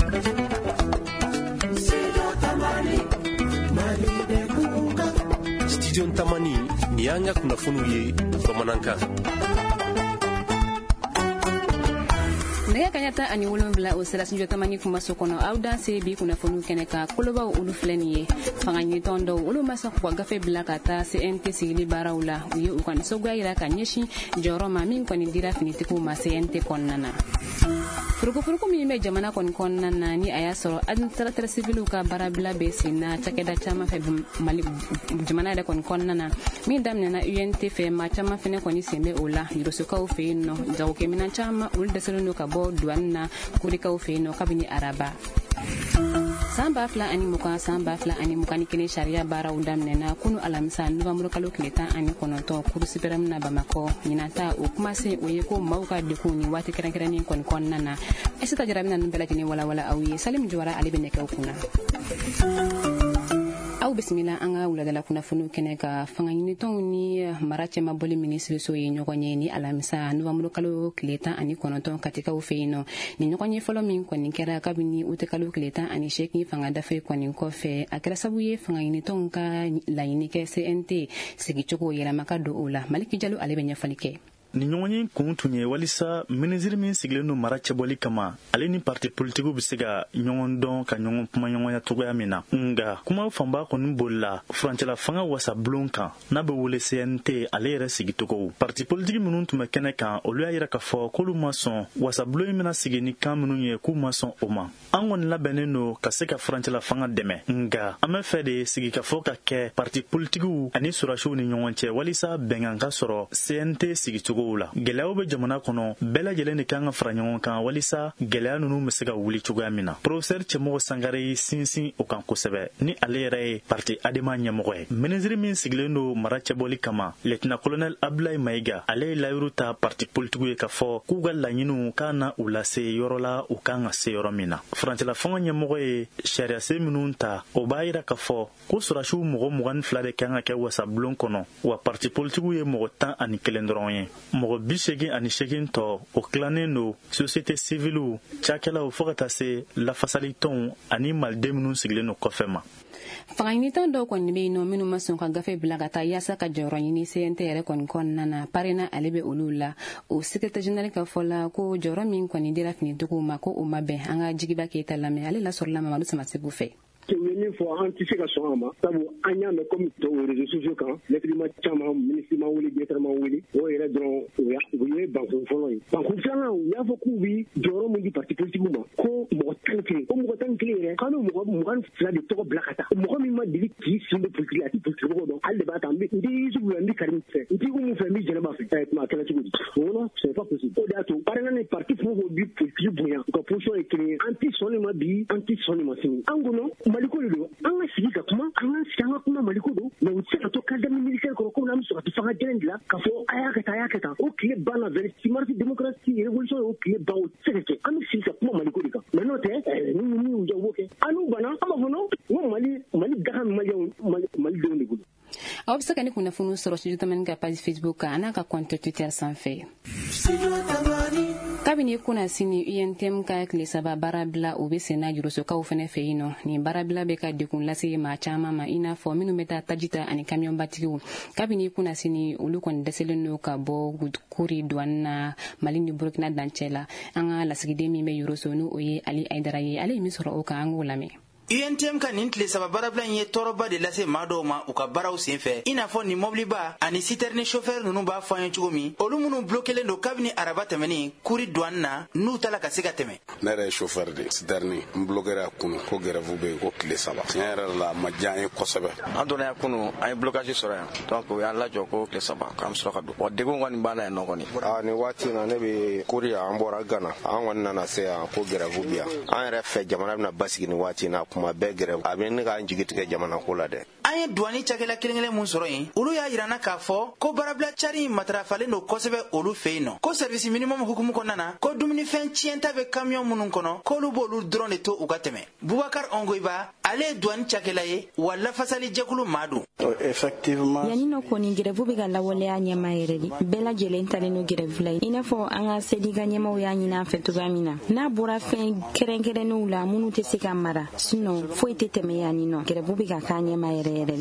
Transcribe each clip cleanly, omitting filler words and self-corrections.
Studio Tamani ni y'an ka kunnafoniw ye bamanankan. Nɛgɛ kaɲa 17 o sera Studio Tamani kumaso kɔnɔ aw dan se bi kunnafoniw kɛnɛ ka kolobaw olu filɛ nin ye fanga ɲinitɔn dɔw olu ma sɔn k'u ka gafe bila ka taa CNT sigili baaraw la u ye u ka nisɔngoya yira ka ɲɛsin jɔyɔrɔ ma min kɔni dira finitigiw ma CNT kɔnɔna na. Furukufuruku min bɛ jamana kɔni kɔnɔna na ni a y'a sɔrɔ administrateur civil ka baarabila bɛ sen na cakɛda caman fɛ Mali jamana yɛrɛ kɔni kɔnɔna na min daminɛna UNT fɛ maa caman fɛnɛ kɔni sen bɛ o la yorosokaw fɛ yen nɔ jagokɛminɛn caman olu dɛsɛlen don ka bɔ douane na kurikaw fɛ yen nɔ kabini araba. San 2020 san 2021 sariya baaraw daminɛna kunu alamisa novembre kalo tile 19 Cour suprême na Bamako ɲinata o kuma se o ye ko maaw ka dekun ni waati kɛrɛnkɛrɛnnen kɔni kɔnɔna na Aissata Jara bɛna ninnu bɛɛ lajɛlen walawala aw ye Salim Jawara ale bɛ nɛgɛw kunna. Aw bisimila an ka wuladala kunnafoniw kɛnɛ ka fanga ɲinitɔnw ni mara cɛma bɔli minisiriso ye ɲɔgɔn ye ni alamisa novembre kalo tile 19 katikaw fɛ yen nɔ ni ɲɔgɔn ye fɔlɔ min kɔni kɛra kabini ute kalo tile 18 fanga dafe kɔni kɔfɛ a kɛra sabu ye fanga ɲinitɔnw ka laɲini kɛ CNT sigicogo yɛlɛma ka don o la Maliki Jalo ale bɛ ɲɛfɔli kɛ. Ni ɲɔgɔn ye kun tun ye walisa minisiri min sigilen don mara cɛbɔli kama ale ni parti politigiw bɛ se ka ɲɔgɔn dɔn ka ɲɔgɔn kuma ɲɔgɔnya cogoya min na nga kuma fanba kɔni bolila furancɛla fanga wasabulon kan n'a bɛ wele CNT ale yɛrɛ sigicogo parti politigi minnu tun bɛ kɛnɛ kan olu y'a yira k'a fɔ k'olu ma sɔn wasabulon in bɛna sigi ni kan minnu ye k'u ma sɔn o ma an kɔni labɛnnen don ka se ka furancɛla fanga dɛmɛ nga an bɛ fɛ de sigikafɔ ka kɛ parti politigiw ani surasiw ni ɲɔgɔn cɛ walisa bɛnkan ka sɔrɔ CNT sigicogo la gɛlɛyaw bɛ jamana kɔnɔ bɛɛ lajɛlen de kan ka fara ɲɔgɔn kan walisa gɛlɛya ninnu bɛ se ka wuli cogoya min na professeur Cɛmɔgɔ Sangare ye sinsin o kan kosɛbɛ ni ale yɛrɛ ye parti adema ɲɛmɔgɔ ye minisiri min sigilen don mara cɛbɔli kama lieutenant colonel Abdoulaye Maïga ale ye layiru ta parti politigiw ye k'a fɔ k'u ka laɲiniw ka na u lase yɔrɔ la u kan ka se yɔrɔ min na furancɛla fanga ɲɛmɔgɔ ye sariya sen minnu ta o b'a yira k'a fɔ ko surasiw mɔgɔ 22 de kan ka kɛ wasabulon kɔnɔ wa parti politigiw ye mɔgɔ 11 dɔrɔn ye mɔgɔ 88 tɔ o tilannen don société civile cakɛlaw fo ka taa se lafasali tɔnw ani maliden minnu sigilen don kɔfɛ ma. Fanga ɲinitɔn dɔw kɔni bɛ yen nɔ minnu ma sɔn ka gafe bila ka taa yaasa ka jɔyɔrɔ ɲini CNT yɛrɛ kɔni kɔnɔna na parena ale bɛ olu la o secrétaire général ka fɔ la ko jɔyɔrɔ min kɔni dira finitigiw ma ko o ma bɛn an ka Jigiba Keyita lamɛn ale lasɔrɔla Mamadu Samasibu fɛ. Min fɔ an tɛ se ka sɔn a ma sabu an y'a mɛn komi réseaux sociaux kan lettrima caman ministre ma wuli directeur ma wuli o yɛrɛ dɔrɔn o ye bankun fɔlɔ ye bankun filanan u y'a fɔ k'u bi jɔyɔrɔ min di parti politigiw ma ko mɔgɔ 11 ko mɔgɔ 11 yɛrɛ k'an bɛ mɔgɔ 22 de tɔgɔ bila ka taa mɔgɔ min ma deli k'i sen bɛ politique a tɛ politique mɔgɔ dɔn ale de b'a ta n bɛ Yusufu la n bɛ Karim fɛ n tɛ Umu fɛ n bɛ Jɛnɛba fɛ tuma kɛra cogo di non c'est pas possible o de y'a to parrainage ni parti fo k'o bi politique bonya u ka position ye kelen ye an tɛ sɔn nin ma bi an tɛ sɔn nin ma sini an kɔnɔ Maliko de don an ka sigi ka kuma an ka sigi an ka kuma Maliko don mais u tɛ se ka to cadre militaire kɔrɔ komi an bɛ sɔrɔ ka to fanga jɛlen dilan k'a fɔ a y'a kɛ tan o tile banna 26 mars démocratie révolution ye o tile ban o tɛ se ka kɛ an bɛ sigi ka kuma Maliko de kan mais n'o tɛ ni y'u jɛ u b'o kɛ an n'u banna an b'a fɔ non ko Mali daga Malidenw de bolo. Aw bɛ se ka ni kunnafoniw sɔrɔ Studio Tamani ka page Facebook kan a n'a ka compte Twitter sanfɛ. Kabini kuna sini UNTM ka tile 3 baarabila o bɛ sen na jurusokaw fana fɛ yen nɔ nin baarabila bɛ ka dekun lase maa caman ma i n'a fɔ minnu bɛ taa tajita ani kamiyɔnbatigiw kabini kuna sini olu kɔni dɛsɛlen don ka bɔ kuri douane na Mali ni Burkina dancɛ la an ka lasigiden min bɛ yoroso n'o ye Ali Aidara ye ale ye min sɔrɔ o kan an k'o lamɛn. UNTM ka nin tile 3 baarabila ye tɔɔrɔba de lase maa dɔw ma u ka baaraw senfɛ i n'a fɔ ni mobiliba ani citerne chauffeur ninnu b'a fɔ an ye cogo min olu minnu bloquelen don kabini araba tɛmɛni kuri douane na n'u tala ka se ka tɛmɛ. Ne yɛrɛ ye chauffeur de citerne n bloquera kunu ko grève bɛ yen ko tile 3 tiɲɛ yɛrɛ la ma diya an ye kosɛbɛ. An donna yan kunu an ye blocage sɔrɔ yan donc o y'an lajɔ ko tile 3 k'an bɛ sɔrɔ ka don wa degun kɔni b'a la yan nɔ kɔni. Nin waati in na ne bɛ kuri an bɔra Gana an kɔni nana se yan ko grève bɛ yan an yɛrɛ fɛ jamana bɛna basigi nin waati in na kuma bɛɛ grève a bɛ ne k'an jigi tigɛ jamana ko la dɛ. an ye douane cakɛla kelen-kelen mun sɔrɔ yen olu y'a yirana k'a fɔ ko baarabila cari matarafalen do kosɛbɛ olu fɛ yen nɔ ko service minimum hukumu kɔnɔna na ko dumunifɛn tiɲɛta bɛ camion minnu kɔnɔ k'olu b'olu dɔrɔn de to u ka tɛmɛ Bubakar Ongoiba ale ye douane cakɛla ye wa lafasali jɛkulu maa don. Yani no kɔni grève bɛ ka lawaleya ɲɛma yɛrɛ de bɛɛ lajɛlen talen no grève la i n'a fɔ an ka sediga ɲɛmaw y'a ɲini an fɛ cogoya min na n'a bɔra fɛn kɛrɛnkɛrɛnnenw la minnu tɛ se ka mara sinon foyi tɛ tɛmɛ yani nɔ grève bɛ ka k'a ɲɛma yɛrɛ yɛrɛ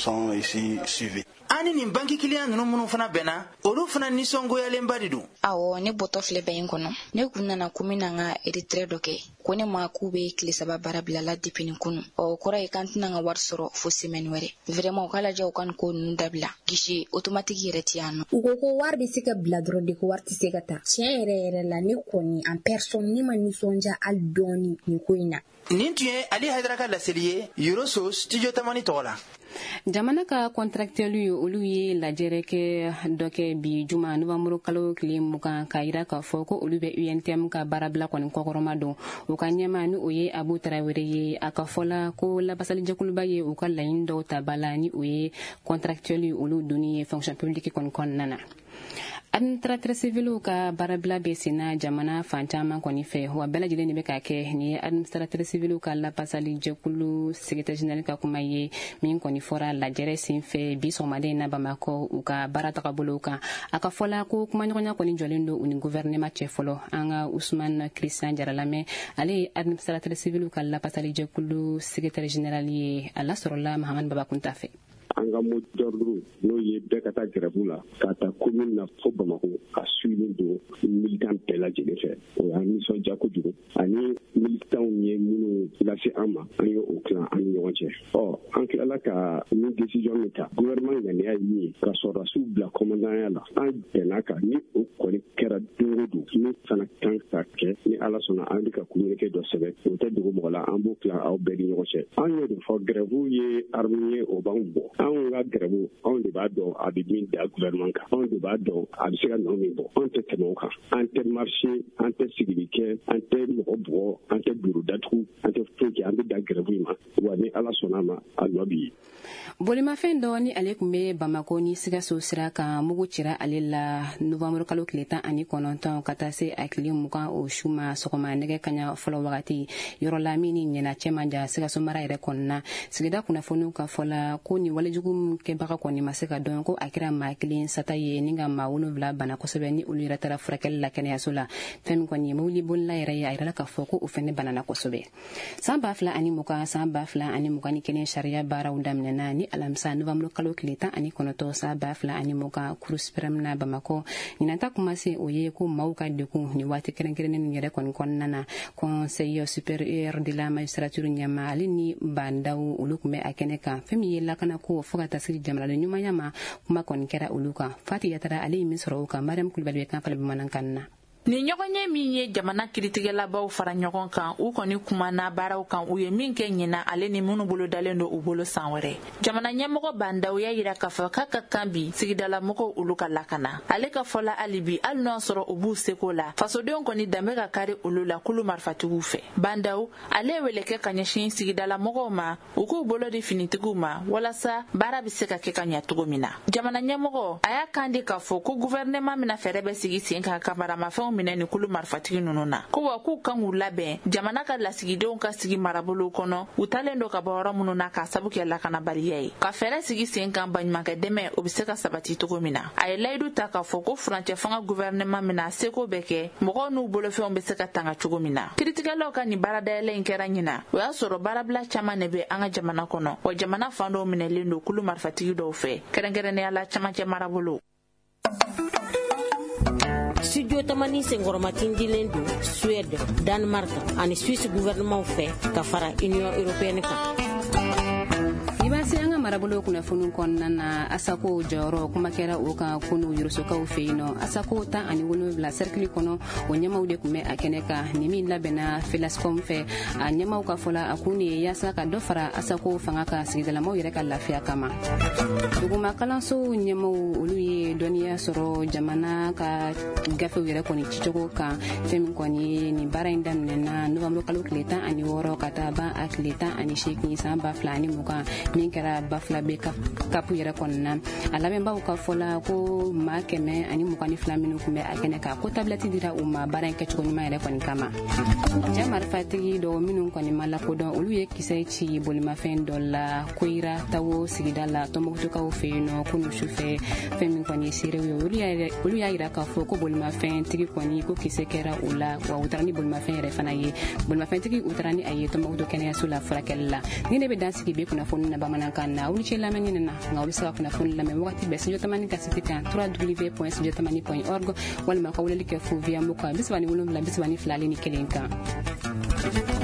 de. ani nin banki kiliyan ninnu minnu fana bɛnna olu fana nisɔngoyalenba de don. Awɔ ne bɔtɔ filɛ bɛn kɔnɔ ne kun nana ko min na n ka retrait dɔ kɛ ko ne ma k'u bɛ tile 3 baara bilala depuis nin kunu o kɔrɔ ye k'an tɛna ka wari sɔrɔ fo semaine wɛrɛ vraiment u k'a lajɛ u ka nin ko ninnu dabila guichet automatique yɛrɛ tɛ yan nɔ. U ko ko wari bɛ se ka bila dɔrɔn de ko wari tɛ se ka ta tiɲɛ yɛrɛ la ne kɔni en personne ne ma nisɔndiya hali dɔɔni nin ko in na. nin tun ye Ali Haidara ka laseli ye Euroso studio Tamani tɔgɔ la. Jamana ka contractuel ye olu ye lajɛrɛ kɛ dɔ kɛ bi juma novembre kalo tile 20 ka yira k'a fɔ ko olu bɛ UNTM ka baarabila kɔni kɔkɔrɔma don u ka ɲɛma ni o ye Abu Tarawele ye a ka fɔla ko labasali jɛkuluba ye u ka laɲini dɔw ta bala ni o ye contractuel ye olu doni ye fonction publique kɔni kɔnɔna na. Administrateur civil ka baarabila bɛ senna jamana fan caman kɔni fɛ wa bɛɛ lajɛlen de bɛ ka kɛ ni administrateur civil ka lapasali jɛkulu secrétaire général ka kuma ye min kɔni fɔra lajɛrɛ senfɛ bi sɔgɔmaden na Bamakɔ u ka baara tagabolo kan a ka fɔla ko kumaɲɔgɔnya kɔni jɔlen don u ni gouvernement cɛ fɔlɔ an ka Ousmane Christian Jaralamɛ ale ye administrateur civil ka lapasali jɛkulu secrétaire général ye a lasɔrɔla Mahamane Babakunta fɛ. An ka mot d'ordre n'o ye bɛɛ ka taa grève la ka taa commune na fo Bamako a suivi don militant bɛɛ lajɛlen fɛ o y'an nisɔndiya kojugu ani militantw ye minnu lase an ma an ye o tilan an ni ɲɔgɔn cɛ an tilala ka ni décision min ta gouvernement ŋaniya ye ka sɔrɔdasiw bila commandanya la an bɛnna kan ni o kɔni kɛra don o don min fana kan ka kɛ ni ala sɔnna an bɛ ka communiqué dɔ sɛbɛn o tɛ dogo mɔgɔ la an b'o tilan aw bɛɛ ni ɲɔgɔn cɛ an y'o de fɔ grève ye arme ye o b'anw bɔ anw ka grève anw de b'a dɔn a bɛ min da gouvernement kan anw de b'a dɔn a bɛ se ka nɔ min bɔ anw tɛ tɛmɛ o kan an tɛ marché an tɛ sigili kɛ an tɛ mɔgɔ bugɔ an tɛ bureau datugu an tɛ foyi kɛ an bɛ da grève ma wa ni ala sɔnna ma a nɔ bɛ ye. Bolimafɛn dɔ ni ale tun bɛ Bamako ni Sikaso sira kan mugu cira ale la novembre kalo tile 19 ka taa se a tile 20 o su ma sɔgɔma nɛgɛ kaɲa fɔlɔ wagati yɔrɔ la min ni ɲɛna cɛmanja Sikaso mara yɛrɛ kɔnɔna sigida kunnafoniw ka fɔla ko ni walejugu kɛbaga kɔni ma se ka dɔn ko a kɛra maa kelen sata ye ni ka maa 7 bana kosɛbɛ ni olu yɛrɛ taara furakɛli la kɛnɛyaso la fɛn min kɔni ye mobili bolila yɛrɛ ye a yirala k'a fɔ ko o fɛnɛ banana kosɛbɛ san 2020 san 2021 sariya baaraw daminɛna ni alamisa novembre kalo tile 19 san 2020 Cour suprême na Bamako ɲinanta kuma se o ye ko maaw ka dekun ni waati kɛrɛnkɛrɛnnen yɛrɛ kɔni kɔnɔna na conseil supérieur de la magistrature ɲɛma ale ni bandaw olu tun bɛ a kɛnɛ kan fɛn min ye lakana ko fo ka taa se jamanaden ɲumanya ma kuma kɔni kɛra olu kan Fati Yatara ale ye min sɔrɔ o kan Mariam Kulibali bɛ kan falen bamanankan na. Ni ɲɔgɔn ye min ye jamana kiritigɛlabaw fara ɲɔgɔn kan u kɔni kumana baaraw kan u ye min kɛ ɲina ale ni minnu bolo dalen do u bolo san wɛrɛ jamana ɲɛmɔgɔ bandaw y'a yira k'a fɔ k'a ka kan bi sigidala mɔgɔw olu ka lakana ale ka fɔla hali bi hali n'o sɔrɔ u b'u seko la fasodenw kɔni danbe ka kari olu la kulu marifatigiw fɛ bandaw ale ye wele kɛ ka ɲɛsin sigidala mɔgɔw ma u k'u bolo di finitigiw ma walasa baara bɛ se ka kɛ ka ɲɛ cogo min na jamana ɲɛmɔgɔ a y'a kan di k'a fɔ ko gouvernement mina fɛɛrɛ bɛ sigi sen kan kamaramafɛnw minɛ ni kulu marifatigi ninnu na ko wa k'u kan k'u labɛn jamana ka lasigidenw ka sigi marabolo kɔnɔ u talen do ka bɔ yɔrɔ minnu na k'a sabu kɛ lakanabaliya ye ka fɛɛrɛ sigi sen kan baɲumankɛ dɛmɛ o bɛ se ka sabati cogo min na a ye layidu ta k'a fɔ ko furancɛ fanga gouvernement mina seko bɛ kɛ mɔgɔw n'u bolofɛnw bɛ se ka tanga cogo min na kiritigɛlaw ka nin baaradayɛlɛ in kɛra ɲina o y'a sɔrɔ baarabila caman de bɛ an ka jamana kɔnɔ wa jamana fan dɔw minɛlen do kulu marifatigi dɔw fɛ kɛrɛnkɛrɛnnenya la camancɛ marabolo. Studio Tamani senkɔrɔmatin dilen don Suède, Danemark ani Suisse gouvernement fɛ ka fara Union européenne kan. Ibase an ka marabolo kunnafoni kɔnɔna na Asako jɔyɔrɔ kuma kɛra o kan kunu Yurusokaw fɛ yen nɔ Asako 17 cercle kɔnɔ o ɲɛmaw de tun bɛ a kɛnɛ kan ni min labɛnna Felascom fɛ a ɲɛmaw ka fɔla a kun ye yaasa ka dɔ fara Asako fanga ka sigidalamaw yɛrɛ ka lafiya kama duguma kalanso ɲɛmaw olu ye dɔnniya sɔrɔ jamana ka gafew yɛrɛ kɔni cicogo kan fɛn min kɔni nin baara in daminɛna novembre kalo tile 16 ka taa ban a tile 18 san 2020 min kɛra fila be kapu yɛrɛ kɔnɔna a labɛnbaw ka fɔla ko maa 122 minnu kun bɛ a kɛnɛ kan ko tablɛti dira u ma baara in kɛcogo ɲuman yɛrɛ kɔni kama cɛ marifatigi dɔw minnu kɔni ma lakodɔn olu ye kisɛ ci bolimafɛn dɔ la koyira tawo sigida la tɔnbɔkutukaw fɛ yen nɔ kunu sufɛ fɛn min kɔni ye seerew ye olu y'a yira k'a fɔ ko bolimafɛn tigi kɔni ko kisɛ kɛra u la wa u taara ni bolimafɛn yɛrɛ fana ye bolimafɛntigi u taara ni a ye tɔnbɔkutu kɛnɛyaso la furakɛli la ni ne bɛ dan sigi be kunnafoni na bamanankan na olu cɛ lamɛnni na nka olu se ka kunnafoni lamɛn wagati bɛɛ studio tamani ka site kan www.studiotamani.org walima ka weleli kɛ fo via muka 37 32 kan